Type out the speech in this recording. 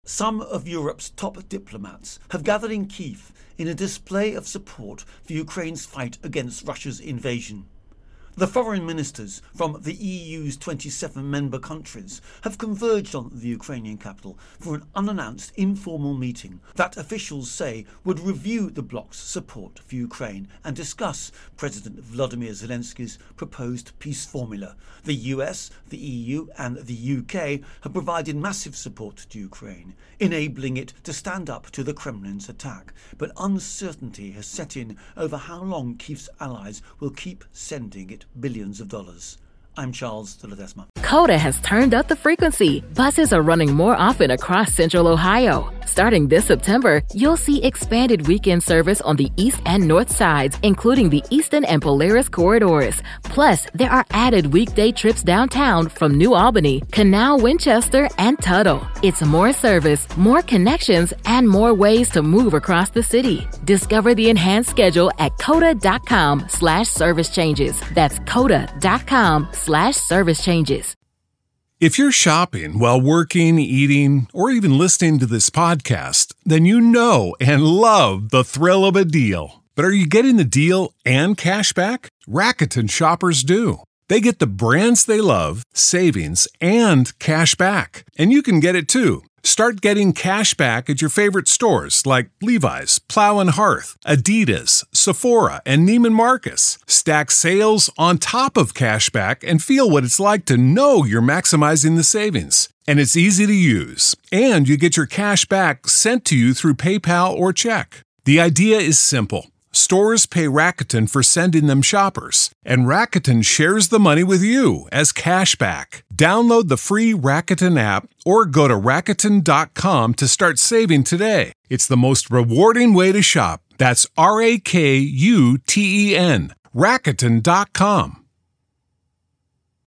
Some of Europe's top diplomats have gathered in Kyiv in a display of support for Ukraine's fight against Russia's invasion. The foreign ministers from the EU's 27 member countries have converged on the Ukrainian capital for an unannounced informal meeting that officials say would review the bloc's support for Ukraine and discuss President Volodymyr Zelensky's proposed peace formula. The US, the EU and the UK have provided massive support to Ukraine, enabling it to stand up to the Kremlin's attack. But uncertainty has set in over how long Kyiv's allies will keep sending it billions of dollars. I'm Charles de Ledesma. Coda has turned up the frequency. Buses are running more often across Central Ohio. Starting this September, you'll see expanded weekend service on the east and north sides, including the Eastern and Polaris corridors. Plus, there are added weekday trips downtown from New Albany, Canal, Winchester, and Tuttle. It's more service, more connections, and more ways to move across the city. Discover the enhanced schedule at coda.com/service changes. That's coda.com/service changes. If you're shopping while working, eating, or even listening to this podcast, then you know and love the thrill of a deal. But are you getting the deal and cash back? Rakuten shoppers do. They get the brands they love, savings, and cash back. And you can get it too. Start getting cash back at your favorite stores like Levi's, Plow & Hearth, Adidas, Sephora, and Neiman Marcus. Stack sales on top of cash back and feel what it's like to know you're maximizing the savings. And it's easy to use. And you get your cash back sent to you through PayPal or check. The idea is simple. Stores pay Rakuten for sending them shoppers, and Rakuten shares the money with you as cash back. Download the free Rakuten app or go to Rakuten.com to start saving today. It's the most rewarding way to shop. That's Rakuten. Rakuten.com.